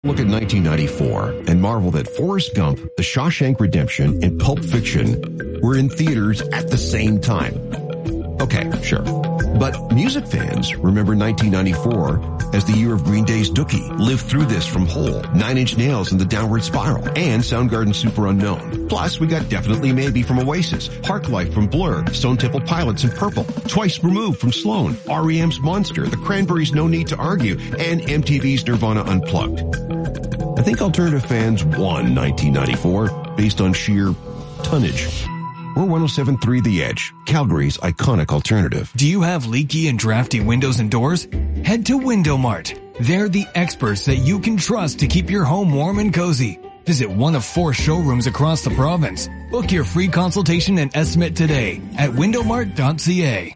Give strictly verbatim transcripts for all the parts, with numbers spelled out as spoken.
Look at nineteen ninety-four and marvel that Forrest Gump, The Shawshank Redemption, and Pulp Fiction were in theaters at the same time. Okay, sure. But music fans remember nineteen ninety-four as the year of Green Day's Dookie, Live Through This from Hole, Nine Inch Nails and the Downward Spiral, and Soundgarden's Super Unknown. Plus, we got Definitely Maybe from Oasis, Hark Life from Blur, Stone Temple Pilots and Purple, Twice Removed from Sloan, R E M's Monster, The Cranberries' No Need to Argue, and M T V's Nirvana Unplugged. I think alternative fans won nineteen ninety-four based on sheer tonnage. We're one oh seven point three The Edge, Calgary's iconic alternative. Do you have leaky and drafty windows and doors? Head to Window Mart. They're the experts that you can trust to keep your home warm and cozy. Visit one of four showrooms across the province. Book your free consultation and estimate today at window mart dot c a.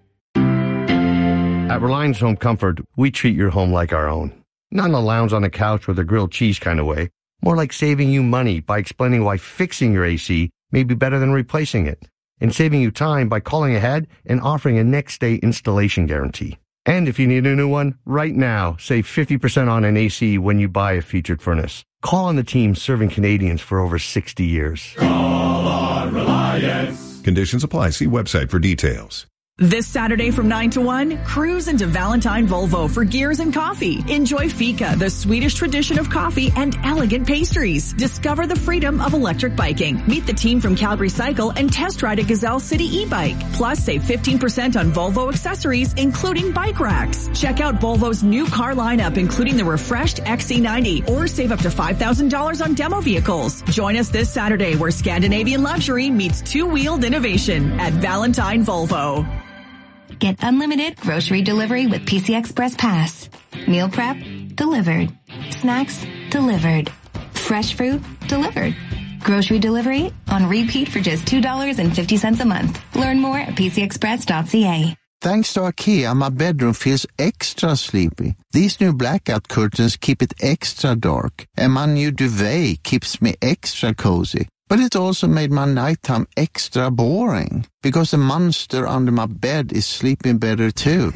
At Reliance Home Comfort, we treat your home like our own. Not in a lounge on the couch with a grilled cheese kind of way. More like saving you money by explaining why fixing your A C may be better than replacing it, and saving you time by calling ahead and offering a next-day installation guarantee. And if you need a new one, right now, save fifty percent on an A C when you buy a featured furnace. Call on the team serving Canadians for over sixty years. Call on Reliance. Conditions apply. See website for details. This Saturday from nine to one, cruise into Valentine Volvo for gears and coffee. Enjoy fika, the Swedish tradition of coffee, and elegant pastries. Discover the freedom of electric biking. Meet the team from Calgary Cycle and test ride a Gazelle City e-bike. Plus, save fifteen percent on Volvo accessories, including bike racks. Check out Volvo's new car lineup, including the refreshed X C ninety, or save up to five thousand dollars on demo vehicles. Join us this Saturday where Scandinavian luxury meets two-wheeled innovation at Valentine Volvo. Get unlimited grocery delivery with P C Express Pass. Meal prep, delivered. Snacks, delivered. Fresh fruit, delivered. Grocery delivery on repeat for just two dollars and fifty cents a month. Learn more at p c express dot c a. Thanks to IKEA, my bedroom feels extra sleepy. These new blackout curtains keep it extra dark, and my new duvet keeps me extra cozy. But it also made my nighttime extra boring, because the monster under my bed is sleeping better too.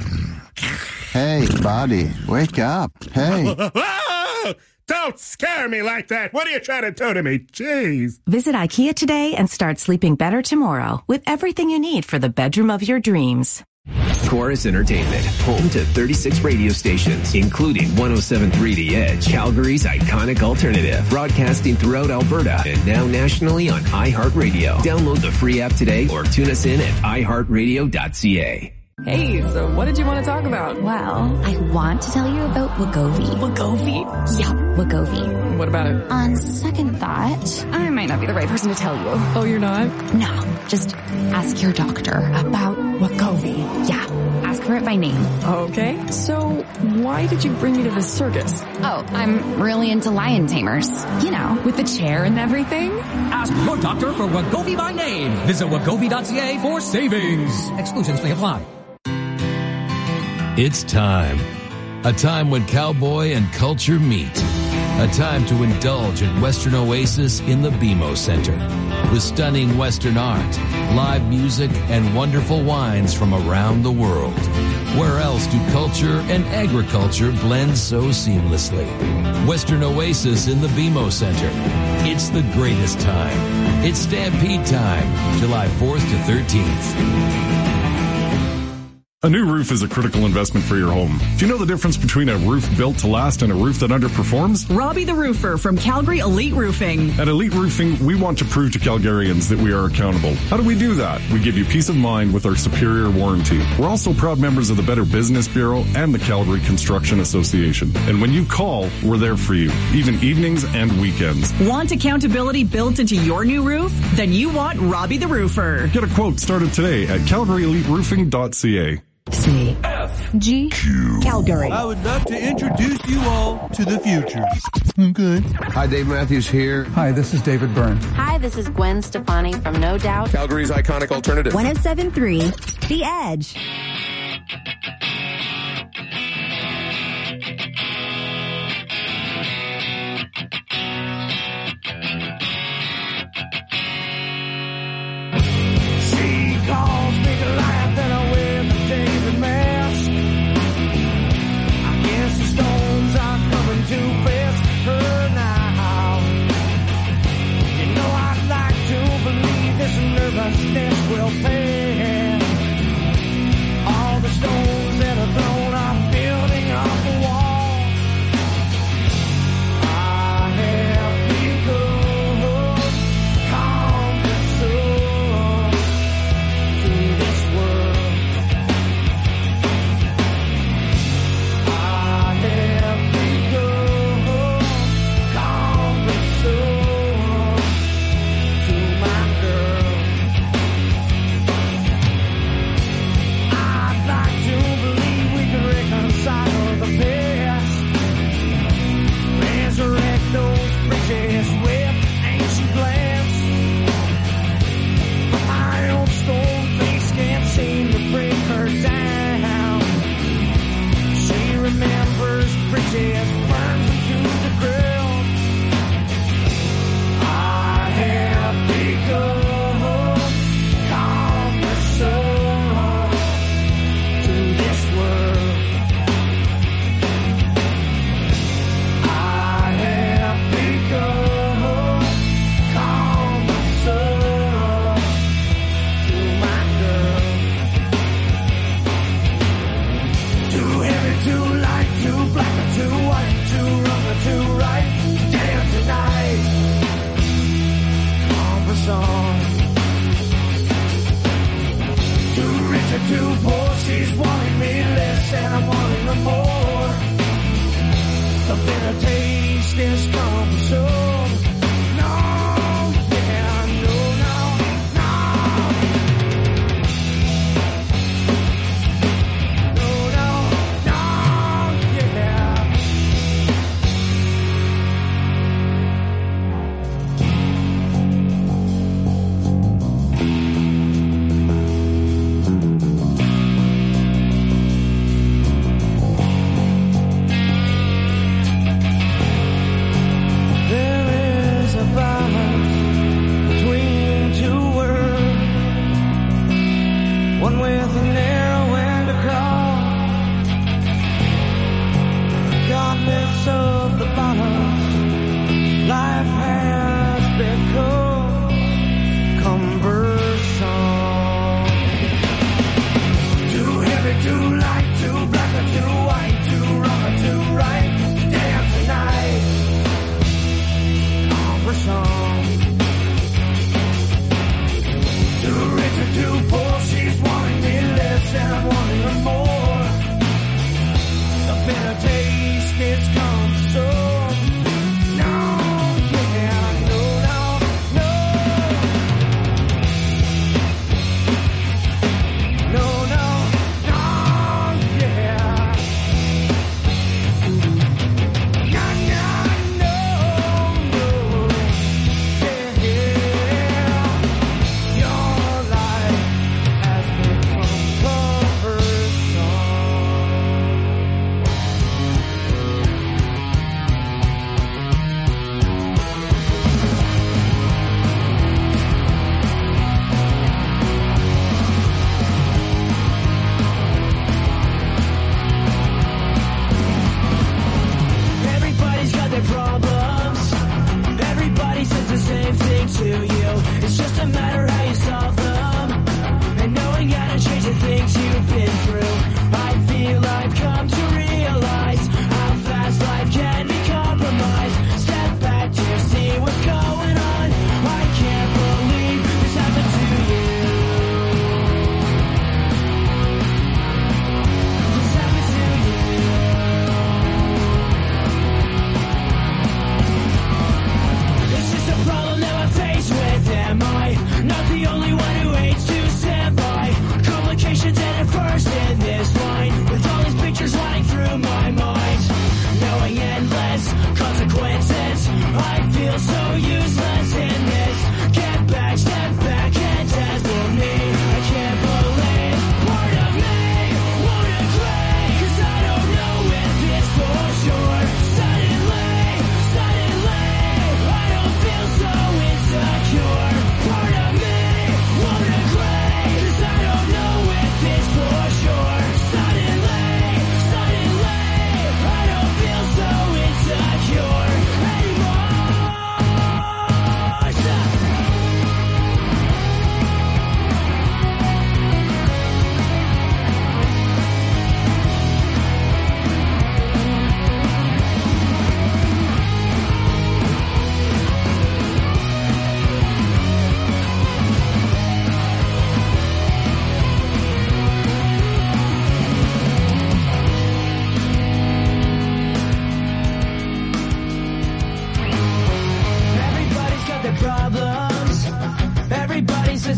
Hey, buddy, wake up. Hey. Don't scare me like that. What are you trying to do to me? Jeez. Visit IKEA today and start sleeping better tomorrow with everything you need for the bedroom of your dreams. Chorus Entertainment, home to thirty-six radio stations, including one oh seven point three The Edge, Calgary's iconic alternative, broadcasting throughout Alberta and now nationally on iHeartRadio. Download the free app today or tune us in at i heart radio dot c a. Hey, so what did you want to talk about? Well, I want to tell you about Wegovy. Wegovy? Yeah, Wegovy. What about it? On second thought, I might not be the right person to tell you. Oh, you're not? No, just ask your doctor about Wegovy. Yeah, ask her it by name. Okay, so why did you bring me to this circus? Oh, I'm really into lion tamers. You know, with the chair and everything. Ask your doctor for Wegovy by name. Visit wegovy dot c a for savings. Exclusions may apply. It's time. A time when cowboy and culture meet. A time to indulge at Western Oasis in the B M O Center. With stunning Western art, live music, and wonderful wines from around the world. Where else do culture and agriculture blend so seamlessly? Western Oasis in the B M O Center. It's the greatest time. It's Stampede time, July fourth to thirteenth. A new roof is a critical investment for your home. Do you know the difference between a roof built to last and a roof that underperforms? Robbie the Roofer from Calgary Elite Roofing. At Elite Roofing, we want to prove to Calgarians that we are accountable. How do we do that? We give you peace of mind with our superior warranty. We're also proud members of the Better Business Bureau and the Calgary Construction Association. And when you call, we're there for you, even evenings and weekends. Want accountability built into your new roof? Then you want Robbie the Roofer. Get a quote started today at calgary elite roofing dot c a. C F G Q Calgary. I would love to introduce you all to the future. Okay. Hi, Dave Matthews here. Hi, this is David Byrne. Hi, this is Gwen Stefani from No Doubt. Calgary's iconic alternative. one oh seven point three The Edge. She calls me Goliath and I wear the David mask. I guess the stones are coming too fast.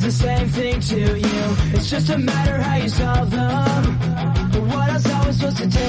the same thing to you. It's just a matter how you solve them. But what else I was supposed to do?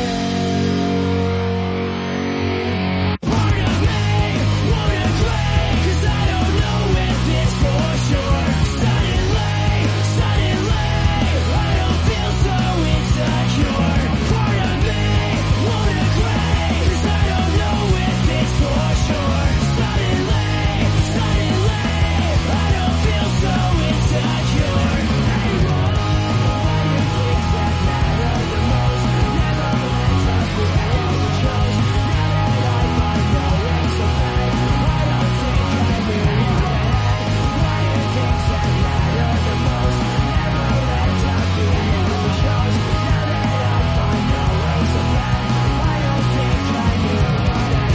Part of me won't agree, 'cause I don't know if it's for sure. Suddenly, suddenly, I don't feel so insecure. Part of me won't agree, 'cause I don't know if it's for sure. Suddenly, suddenly, I don't feel so insecure anymore. Things that matter the most never ends up the way you chose. Now that I might know it's so bad, I don't think I really can. Why do things that matter the most never ends up the way you chose? Now that I find no way so bad, I don't think I knew what I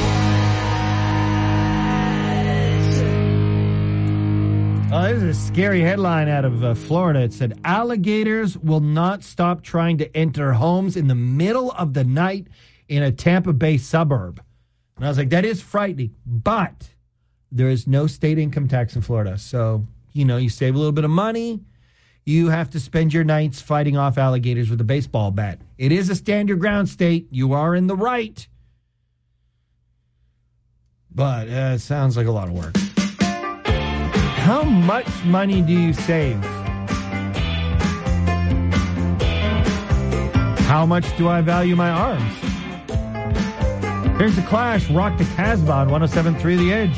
was. Oh, there's a scary headline out of uh, Florida. It said, alligators will not stop trying to enter homes in the middle of the night in a Tampa Bay suburb. And I was like, that is frightening. But there is no state income tax in Florida. So, you know, you save a little bit of money. You have to spend your nights fighting off alligators with a baseball bat. It is a stand your ground state. You are in the right. But uh, it sounds like a lot of work. How much money do you save? How much do I value my arms? Here's The Clash, Rock the Casbah on one oh seven point three The Edge.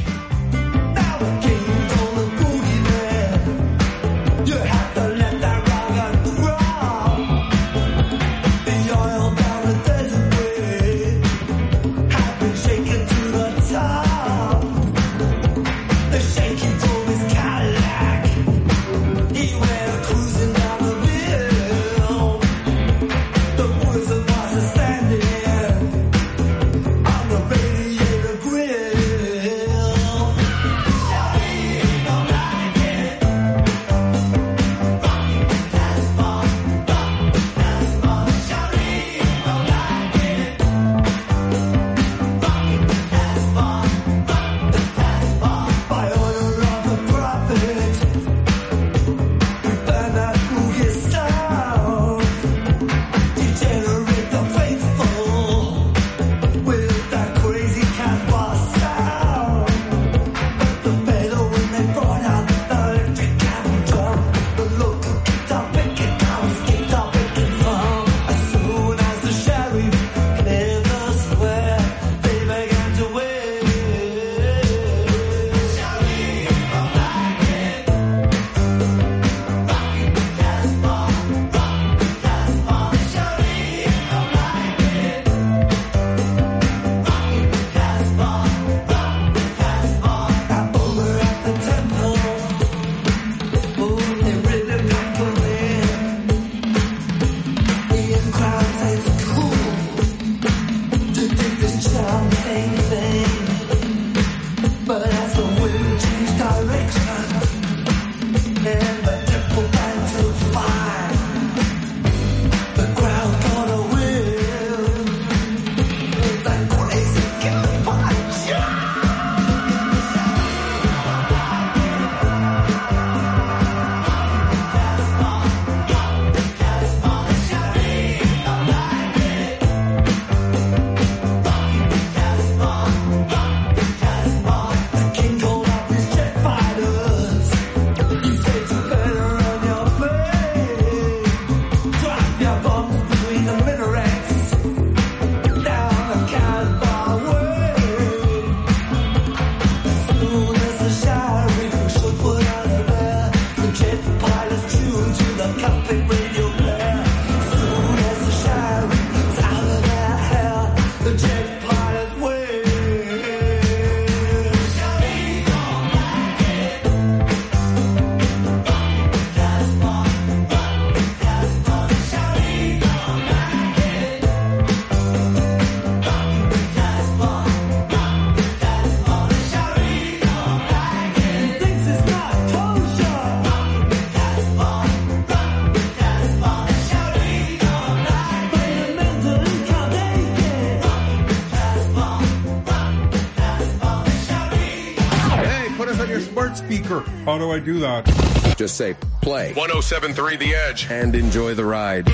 How do I do that? Just say play. one oh seven point three The Edge. And enjoy the ride.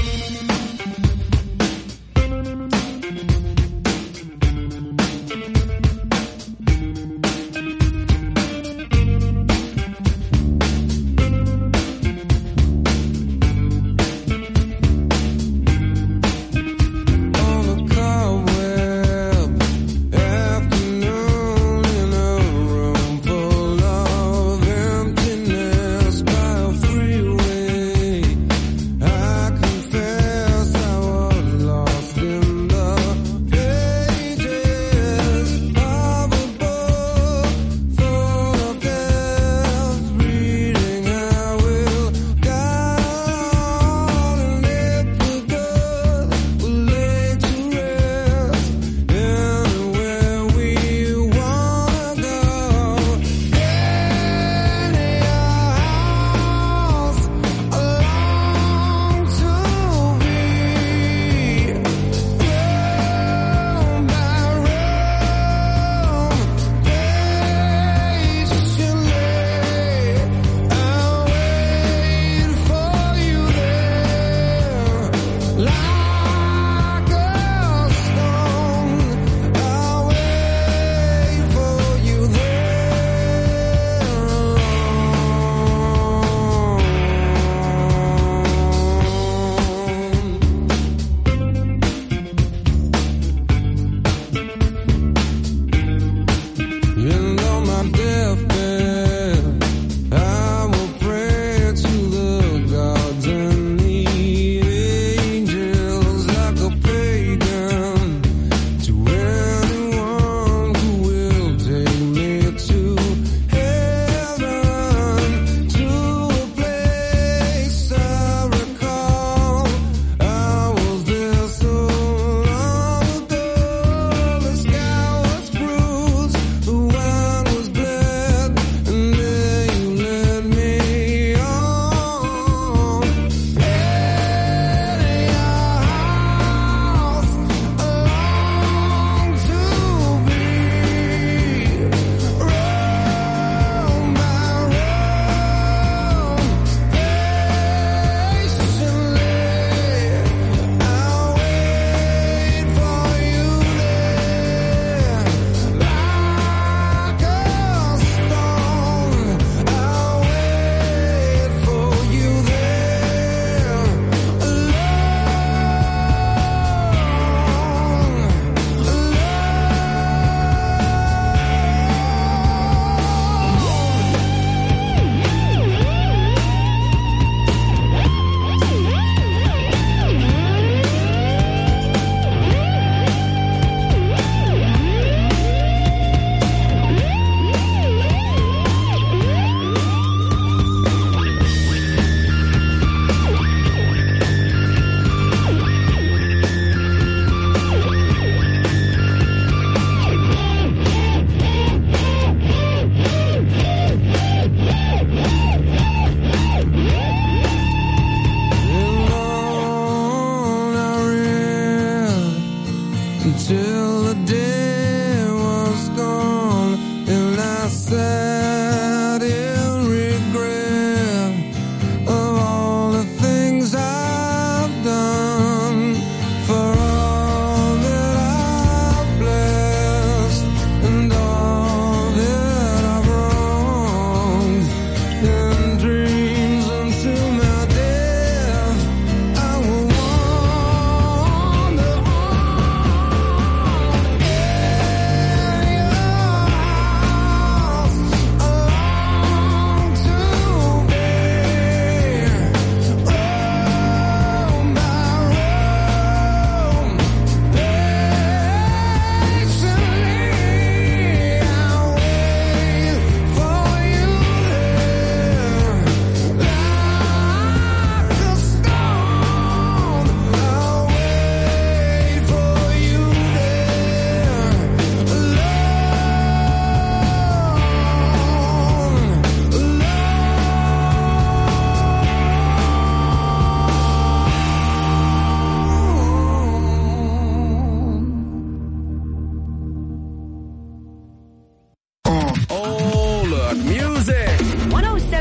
Till the day was gone and I sat in regret of all the things I've done, for all that I've blessed and all that I've wronged, and dreams until my death I will wander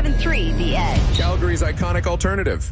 seven three The Edge. Calgary's iconic alternative.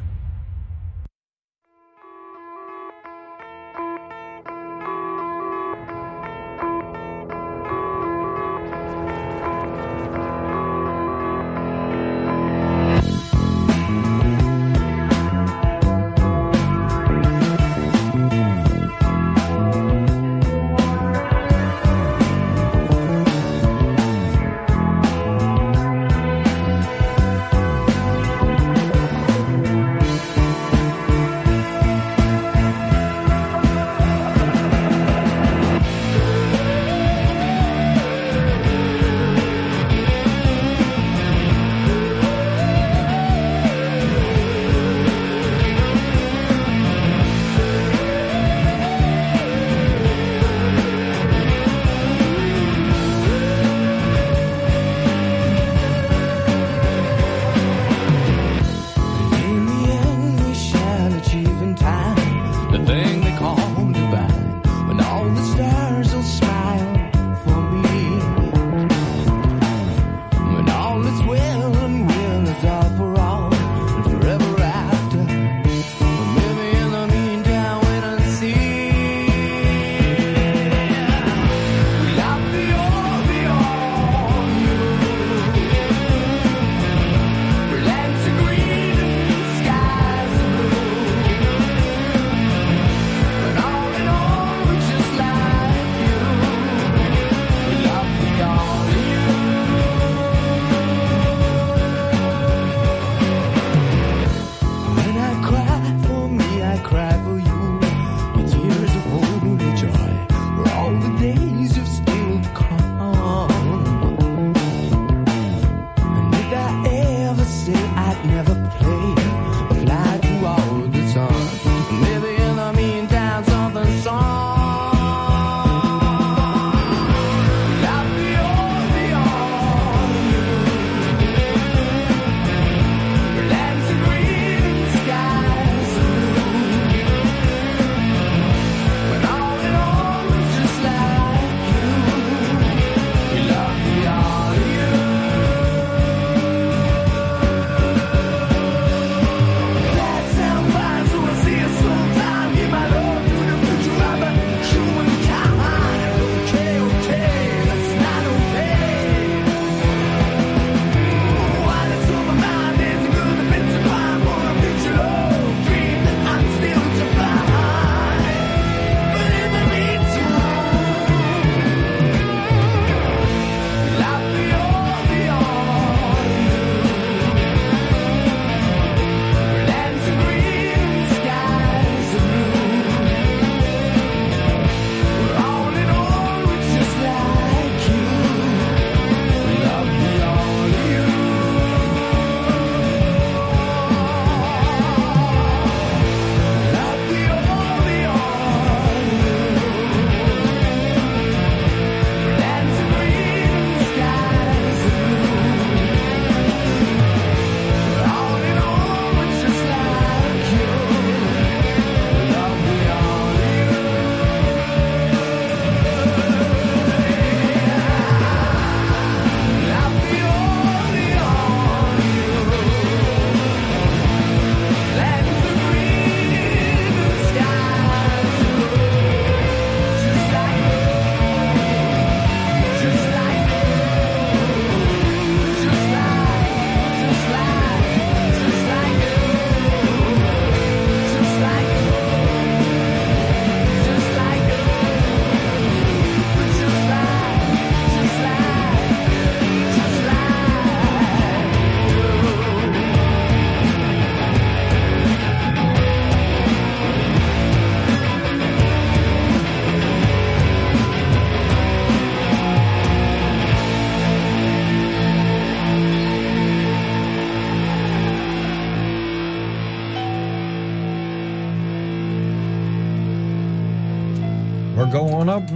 We're going up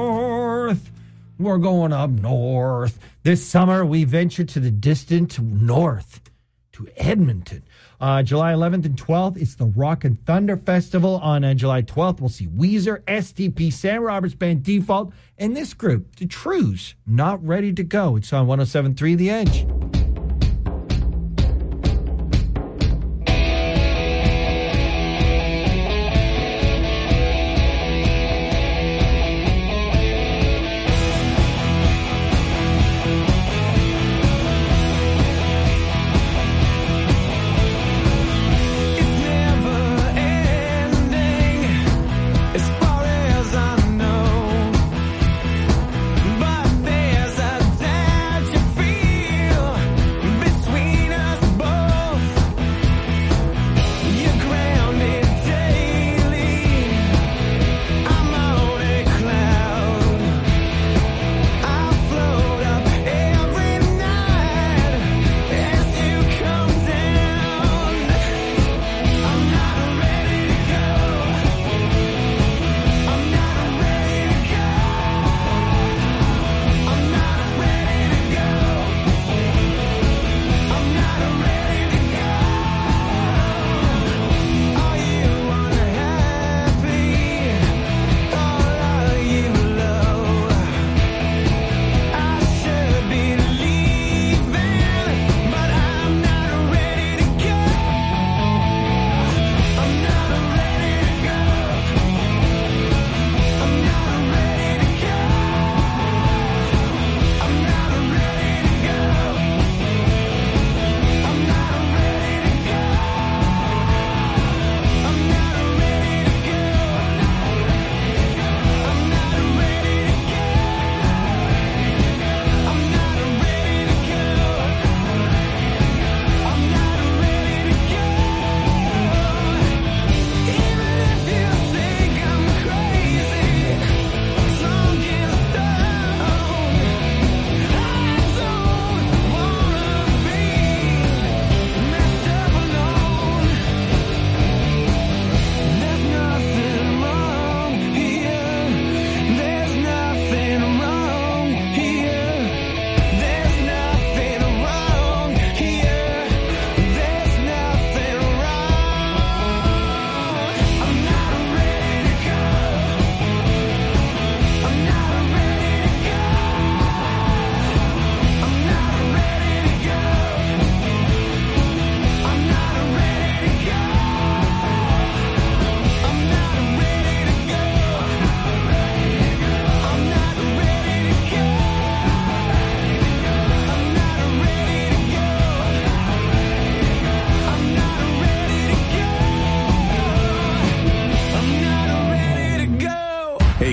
north. We're going up north. This summer, we venture to the distant north, to Edmonton. Uh, July eleventh and twelfth, it's the Rock and Thunder Festival. On uh, July twelfth, we'll see Weezer, S T P, Sam Roberts Band, Default, and this group, The Trues, Not Ready to Go. It's on one oh seven point three The Edge.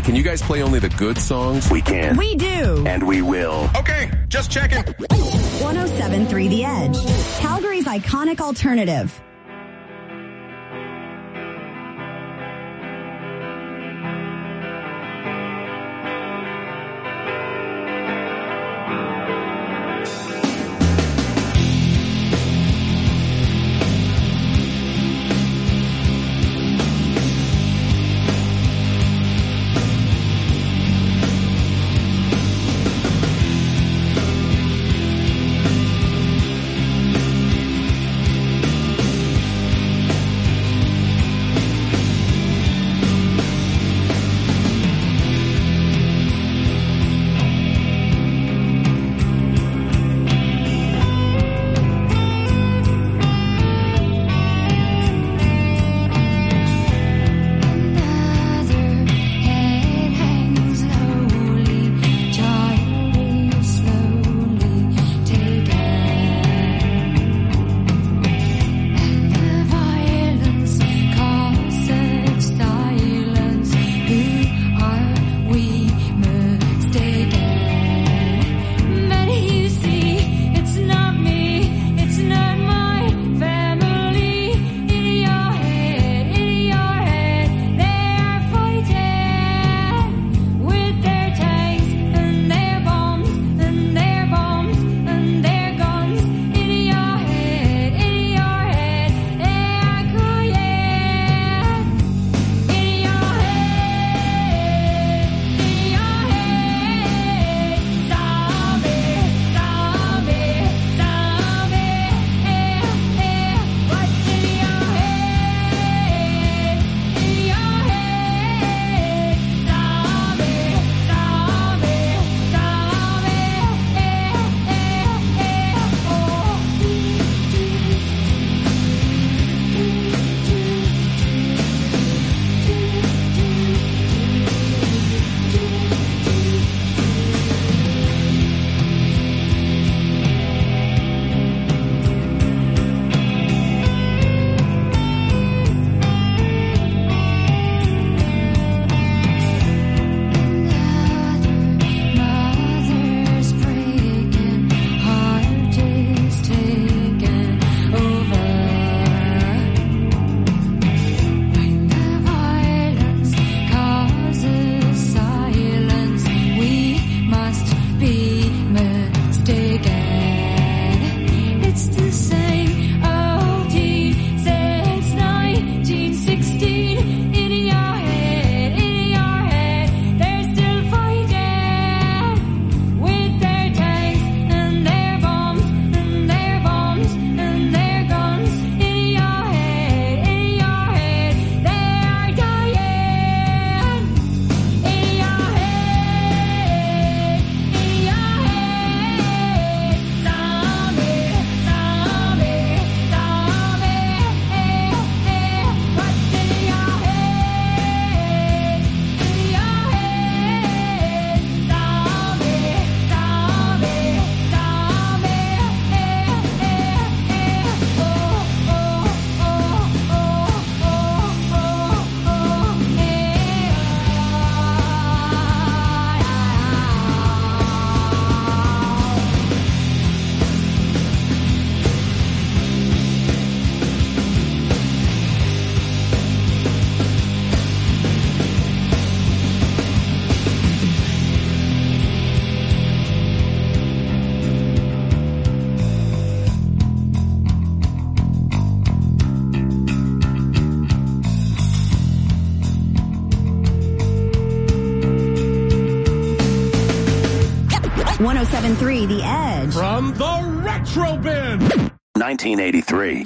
can you guys play only the good songs? We can. We do. And we will. Okay, just checking. one oh seven point three The Edge, Calgary's iconic alternative. one oh seven point three The Edge. From the Retro Bin. nineteen eighty-three.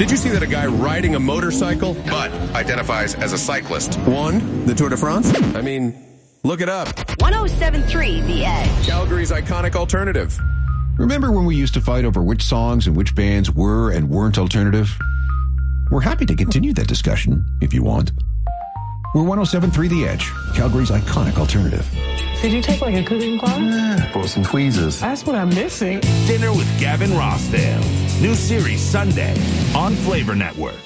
Did you see that a guy riding a motorcycle, but identifies as a cyclist, won the Tour de France? I mean, look it up. one oh seven point three The Edge. Calgary's iconic alternative. Remember when we used to fight over which songs and which bands were and weren't alternative? We're happy to continue that discussion, if you want. We're one oh seven point three The Edge, Calgary's iconic alternative. Did you take like a cooking class? Yeah, pull some tweezers. That's what I'm missing. Dinner with Gavin Rossdale. New series Sunday on Flavor Network.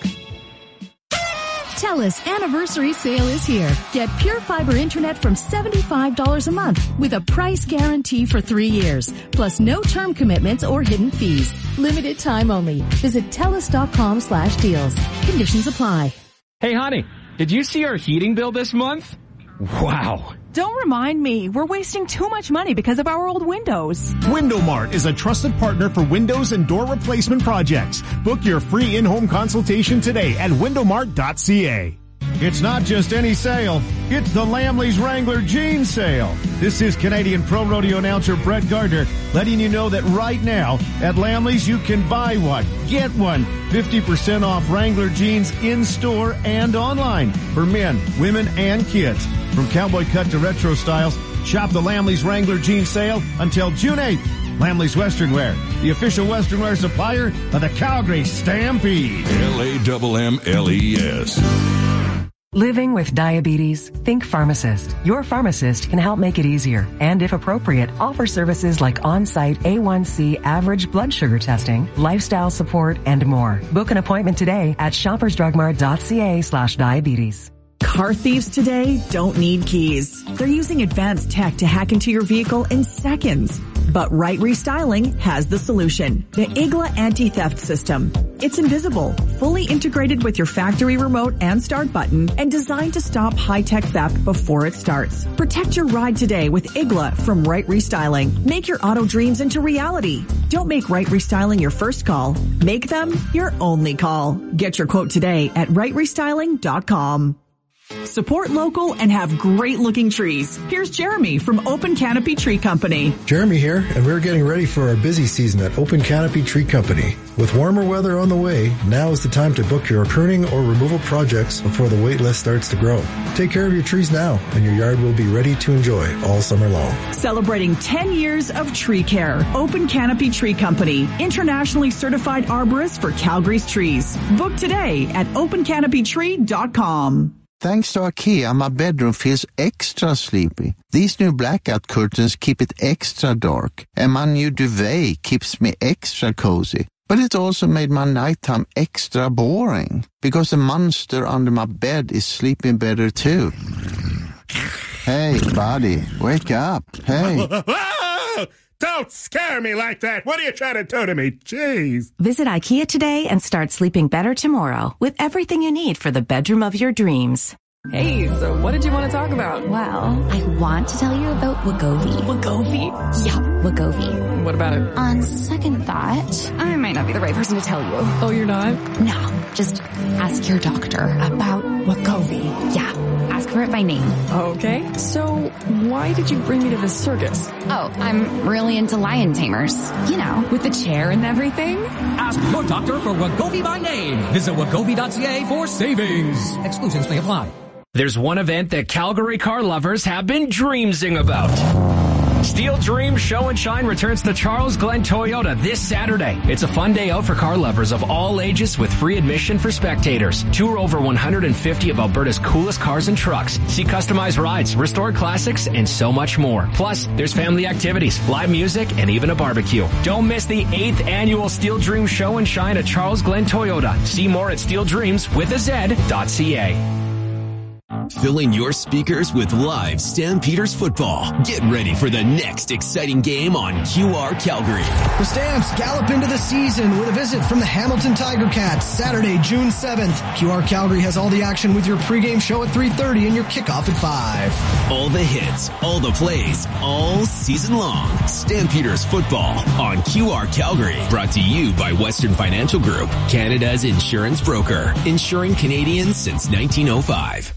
TELUS anniversary sale is here. Get Pure Fiber Internet from seventy-five dollars a month with a price guarantee for three years, plus no term commitments or hidden fees. Limited time only. Visit TELUS.com slash deals. Conditions apply. Hey, honey, did you see our heating bill this month? Wow. Don't remind me. We're wasting too much money because of our old windows. Window Mart is a trusted partner for windows and door replacement projects. Book your free in-home consultation today at window mart dot c a. It's not just any sale. It's the Lamley's Wrangler Jean Sale. This is Canadian Pro Rodeo announcer Brett Gardner letting you know that right now at Lamley's you can buy one, get one. fifty percent off Wrangler jeans in-store and online for men, women, and kids. From cowboy cut to retro styles, shop the Lamley's Wrangler Jean Sale until June eighth. Lamley's Western Wear, the official Western Wear supplier of the Calgary Stampede. L A M M L E S. Living with diabetes? Think pharmacist. Your pharmacist can help make it easier and, if appropriate, offer services like on-site A one C average blood sugar testing, lifestyle support, and more. Book an appointment today at shoppersdrugmart.ca slash diabetes. Car thieves today don't need keys. They're using advanced tech to hack into your vehicle in seconds. But Right Restyling has the solution. The I G L A anti-theft system. It's invisible, fully integrated with your factory remote and start button, and designed to stop high-tech theft before it starts. Protect your ride today with I G L A from Right Restyling. Make your auto dreams into reality. Don't make Right Restyling your first call. Make them your only call. Get your quote today at right restyling dot com. Support local and have great-looking trees. Here's Jeremy from Open Canopy Tree Company. Jeremy here, and we're getting ready for our busy season at Open Canopy Tree Company. With warmer weather on the way, now is the time to book your pruning or removal projects before the wait list starts to grow. Take care of your trees now, and your yard will be ready to enjoy all summer long. Celebrating ten years of tree care. Open Canopy Tree Company, internationally certified arborist for Calgary's trees. Book today at open canopy tree dot com. Thanks to IKEA, my bedroom feels extra sleepy. These new blackout curtains keep it extra dark, and my new duvet keeps me extra cozy. But it also made my nighttime extra boring, because the monster under my bed is sleeping better too. Hey, buddy, wake up. Hey. Don't scare me like that. What are you trying to do to me? Jeez. Visit IKEA today and start sleeping better tomorrow with everything you need for the bedroom of your dreams. Hey, so what did you want to talk about? Well, I want to tell you about Wegovy. Wegovy? Yeah, Wegovy. What about it? On second thought, I might not be the right person to tell you. Oh, you're not? No, just ask your doctor about Wegovy. Yeah, ask her it by name. Okay, so why did you bring me to this circus? Oh, I'm really into lion tamers. You know, with the chair and everything. Ask your doctor for Wegovy by name. Visit wegovy dot c a for savings. Exclusions may apply. There's one event that Calgary car lovers have been dreamsing about. Steel Dreams Show and Shine returns to Charles Glen Toyota this Saturday. It's a fun day out for car lovers of all ages with free admission for spectators. Tour over one hundred fifty of Alberta's coolest cars and trucks. See customized rides, restored classics, and so much more. Plus, there's family activities, live music, and even a barbecue. Don't miss the eighth annual Steel Dreams Show and Shine at Charles Glen Toyota. See more at steel dreams with a Z dot c a. Filling your speakers with live Stampeders football. Get ready for the next exciting game on Q R Calgary. The Stamps gallop into the season with a visit from the Hamilton Tiger Cats Saturday, June seventh. Q R Calgary has all the action with your pregame show at three thirty and your kickoff at five. All the hits, all the plays, all season long. Stampeders football on Q R Calgary. Brought to you by Western Financial Group, Canada's insurance broker. Insuring Canadians since nineteen oh five.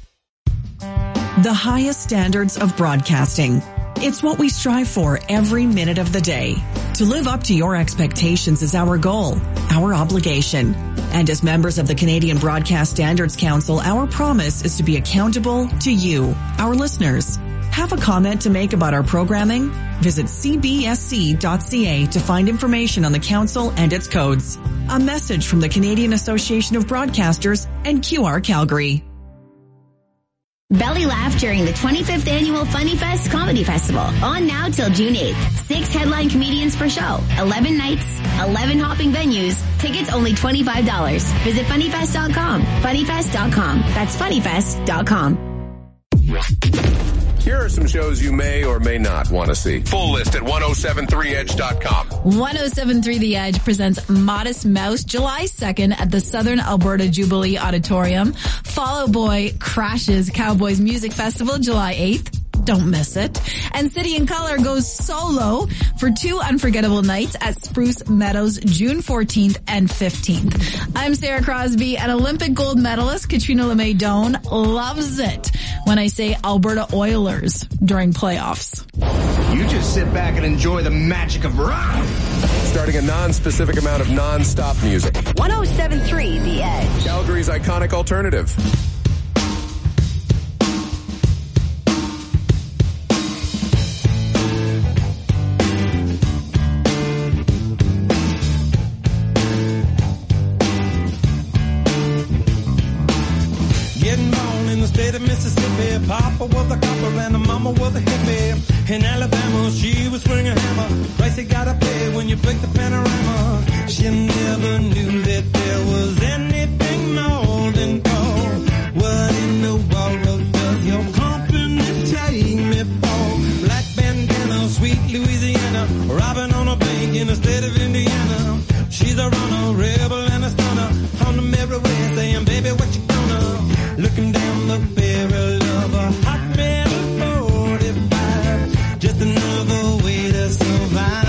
The highest standards of broadcasting. It's what we strive for every minute of the day. To live up to your expectations is our goal, our obligation. And as members of the Canadian Broadcast Standards Council, our promise is to be accountable to you, our listeners. Have a comment to make about our programming? Visit c b s c dot c a to find information on the council and its codes. A message from the Canadian Association of Broadcasters and Q R Calgary. Belly Laugh during the twenty-fifth Annual Funny Fest Comedy Festival. On now till June eighth. Six headline comedians per show. eleven nights. eleven hopping venues. Tickets only twenty-five dollars. Visit funny fest dot com. funny fest dot com. That's funny fest dot com. Here are some shows you may or may not want to see. Full list at ten seventy-three edge dot com. ten seventy-three The Edge presents Modest Mouse July second at the Southern Alberta Jubilee Auditorium. Fall Out Boy crashes Cowboys Music Festival July eighth. Don't miss it. And City and Color goes solo for two unforgettable nights at Spruce Meadows June fourteenth and fifteenth. I'm Sarah Crosby, and Olympic gold medalist Katrina LeMay Doan loves it when I say Alberta Oilers during playoffs. You just sit back and enjoy the magic of rock. Starting a non-specific amount of non-stop music. ten seventy-three The Edge. Calgary's iconic alternative. State of Mississippi, Papa was a copper and the mama was a hippie. In Alabama, she was swinging a hammer. Price you gotta pay when you break the panorama. She never knew that there was anything more than gold. What in the world does your company take me for? Black bandana, sweet Louisiana, robbing on a bank in the state of Indiana. She's a runner, rebel and a stunner. On the merry way saying, baby, what you gonna? Looking down the barrel of a hot metal forty-five, just another way to survive.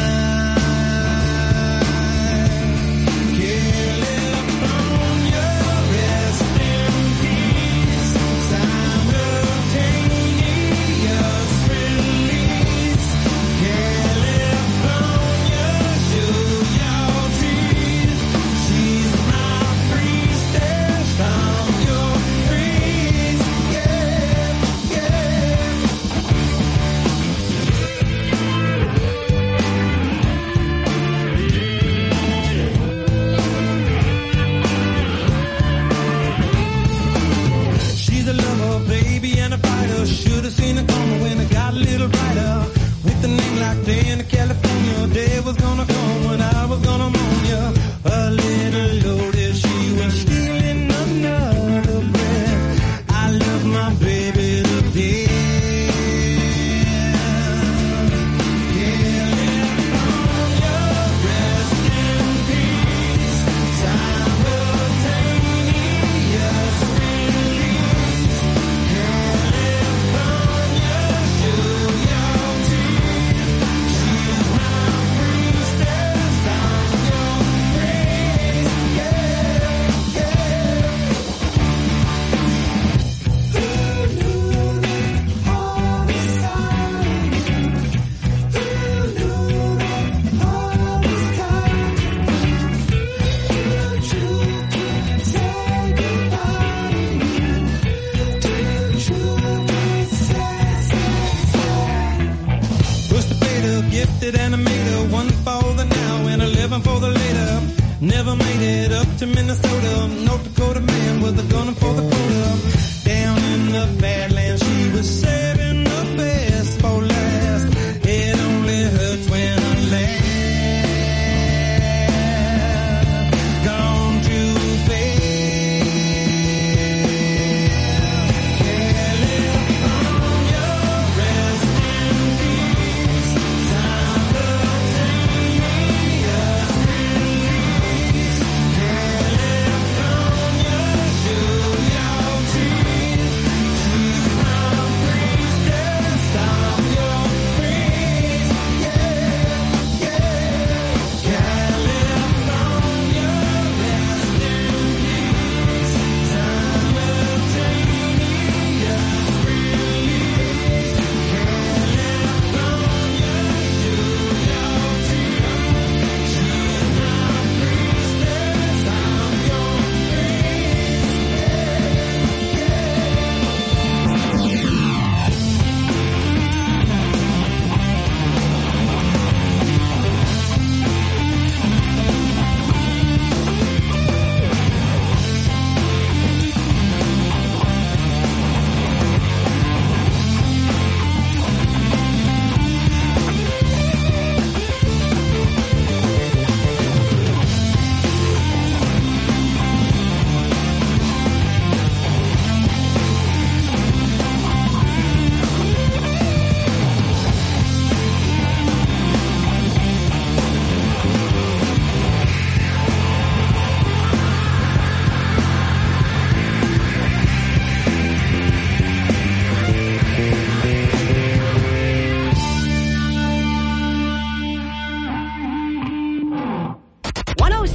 California, rest in peace. Simultaneous release. California, show your teeth. She's my priestess. I'm your should have seen it coming when it got a little brighter. With a name like Day in California, day was gonna come when I was gonna mourn ya. A little loaded, she was stealing another breath. I love my baby to death. Animator, one for the now and eleven for the later. Never made it up to Minnesota. North Dakota man with a gun for the quota. Down in the Badlands, she was saving the best for last. It only hurts when I laugh. Gone too fast. California, rest in peace. California, show your teeth.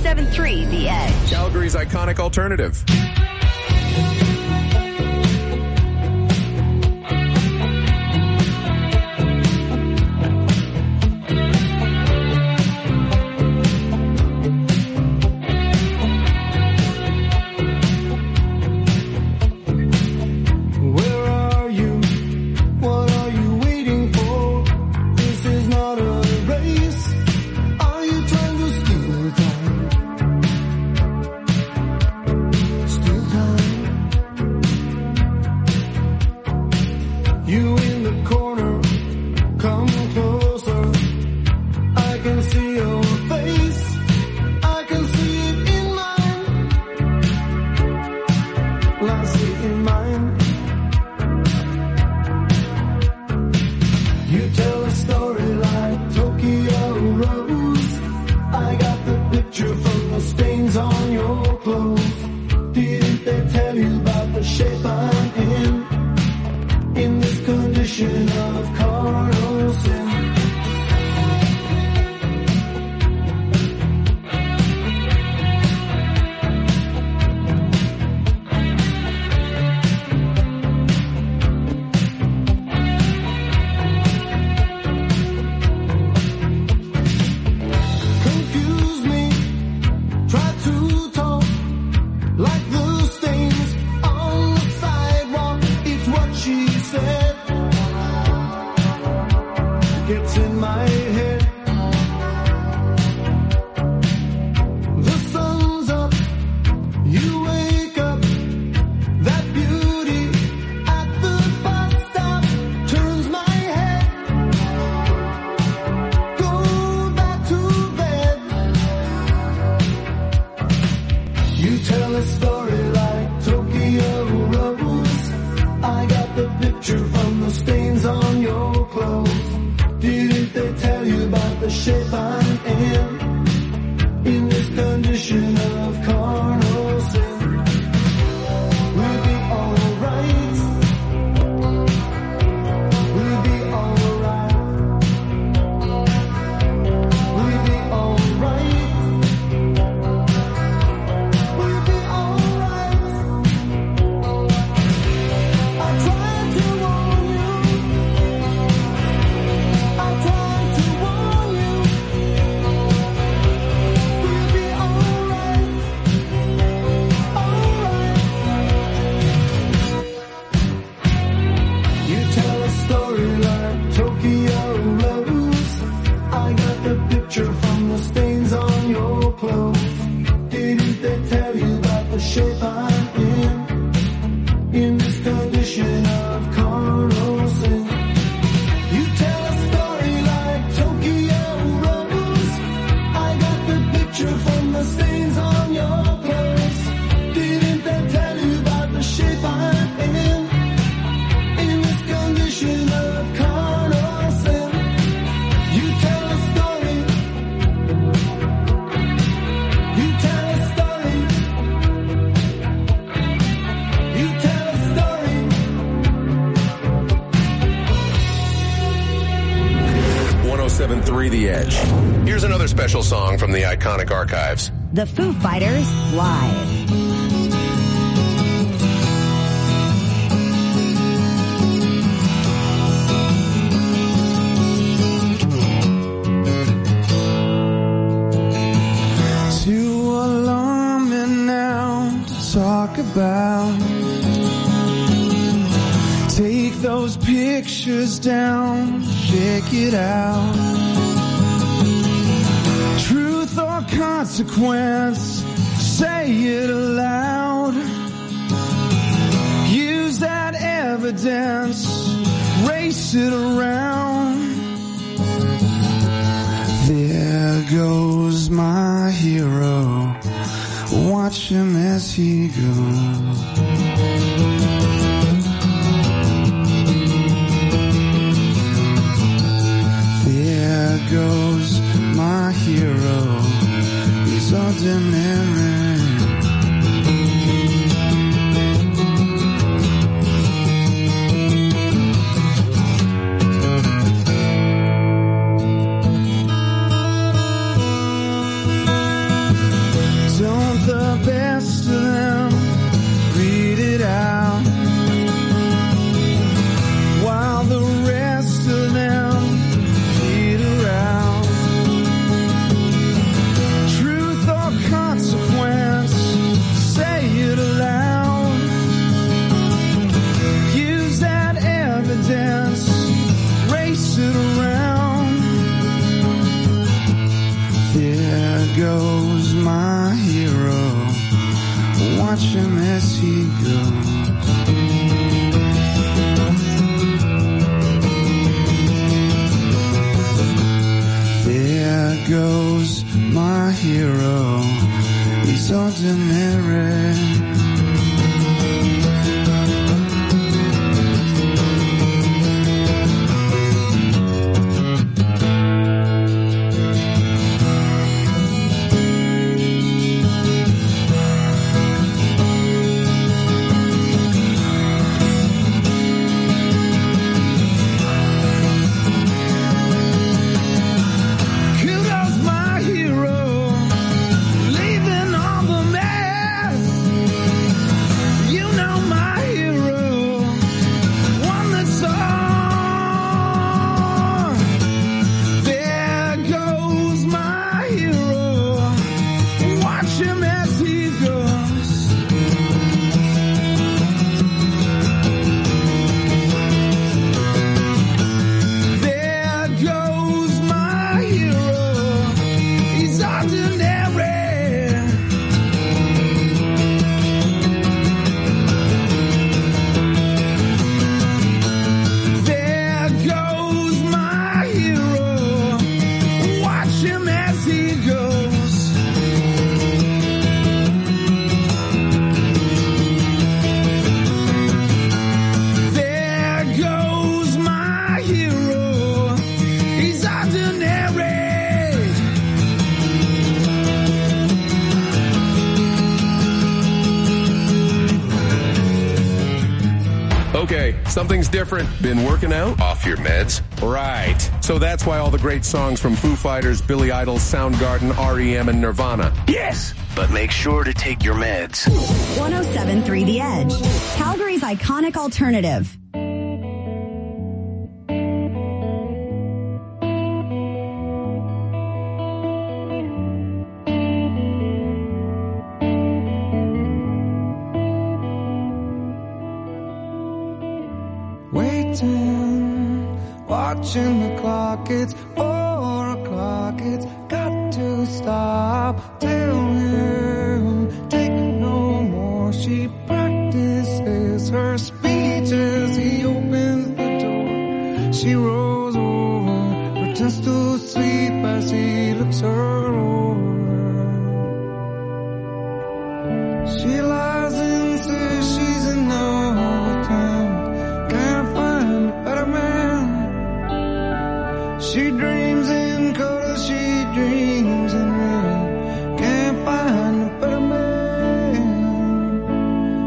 seven point three The Edge. Calgary's iconic alternative. one oh seven point three The Edge. Here's another special song from the iconic archives. The Foo Fighters Live. Too alarming now to talk about. Take those pictures down, check it out. Truth or consequence, say it aloud. Use that evidence, race it around. There goes my hero, watch him as he goes. There goes my hero, he's ordinary. watch him as he goes. There goes my hero, he's ordinary. Something's different. Been working out? Off your meds? Right. So that's why all the great songs from Foo Fighters, Billy Idol, Soundgarden, R E M, and Nirvana. Yes! But make sure to take your meds. one oh seven point three The Edge, Calgary's iconic alternative. Watching the clock, it's four o'clock, it's got to stop. Tell him, take no more. She practices her speech as he opens the door. She rolls over, pretends to sleep as he looks her over. She lies and says she's in overtime, can't find a better man. She dreams in color, she dreams in rain. Can't find a better man.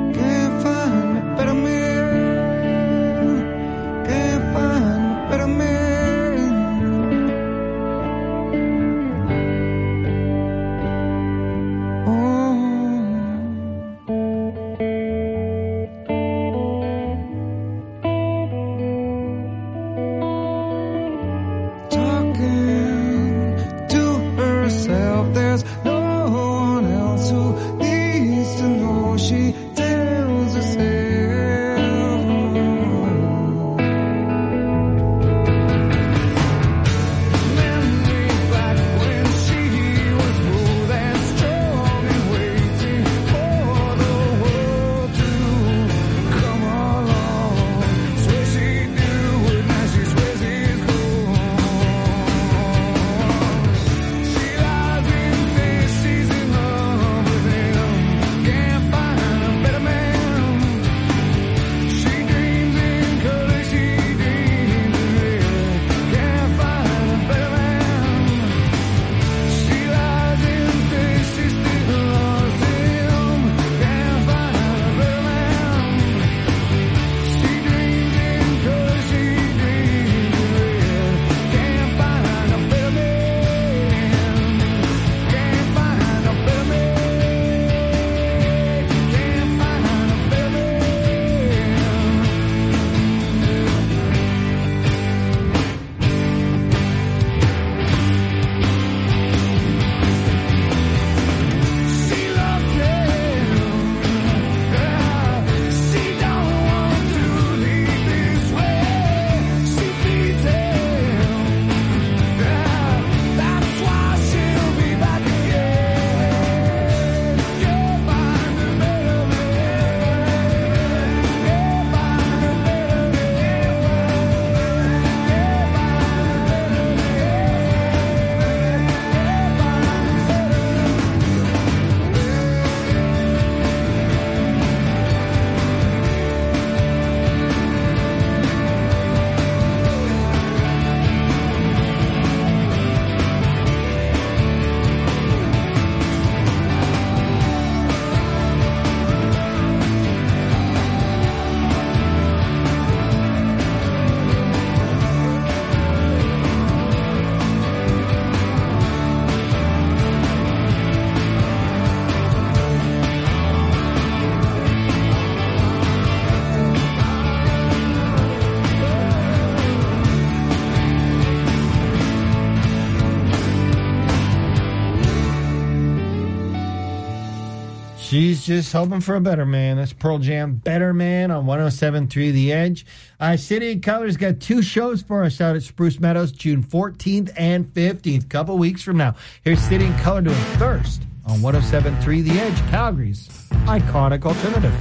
She's just hoping for a better man. That's Pearl Jam, Better Man on one oh seven point three The Edge. Uh, City and Color's got two shows for us out at Spruce Meadows, June fourteenth and fifteenth, couple weeks from now. Here's City and Color doing Thirst on one oh seven point three The Edge, Calgary's iconic alternative.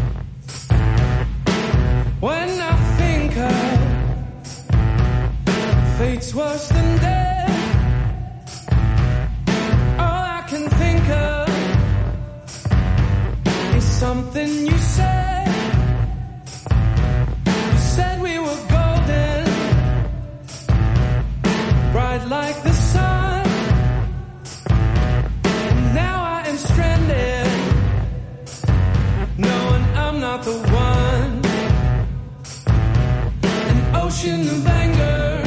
When I think of fate's worse than death, all I can think of is something you said. You said we were golden, bright like the sun. Now I am stranded, knowing I'm not the one. An ocean of anger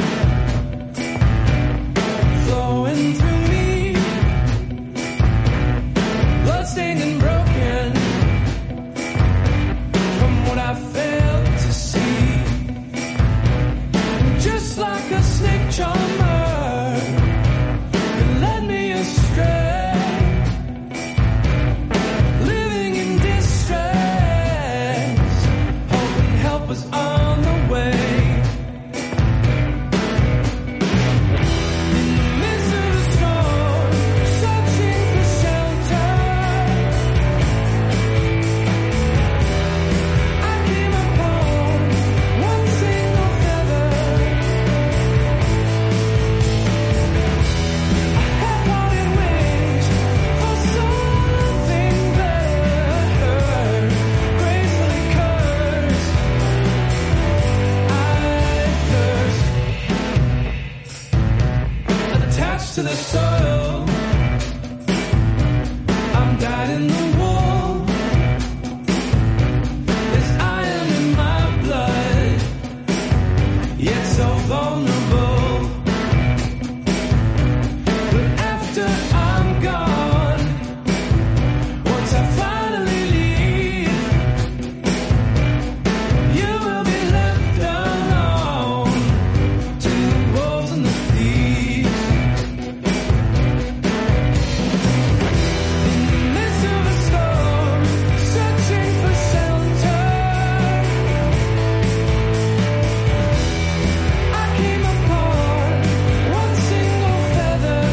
flowing through me, bloodstained and broken from what I failed to see. Just like a snake charmer, it led me astray, living in distress, hoping help was on the way. In the midst of the storm, searching for shelter, I came upon one single feather. A half-hearted wish for something better, gracefully cursed. I thirst, attached to the soil. I'm dyed in the wool. There's iron in my blood, yet so vulnerable. But after I'm gone, once I finally leave, you will be left alone to the wolves and the thieves. In the midst of a storm, searching for shelter, I came upon one single feather.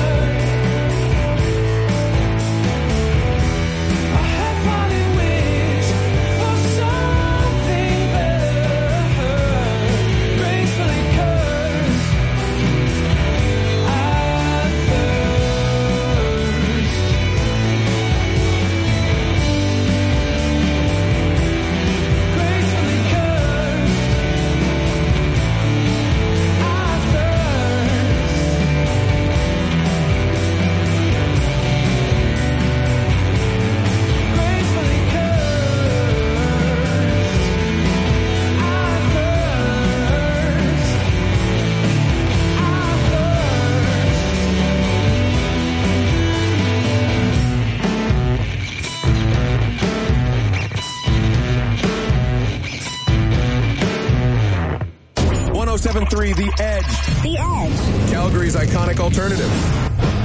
A half-hearted wish for something better, gracefully cursed. I thirst, gracefully cursed. I thirst, gracefully one oh seven point three The Edge. The Edge. Calgary's iconic alternative.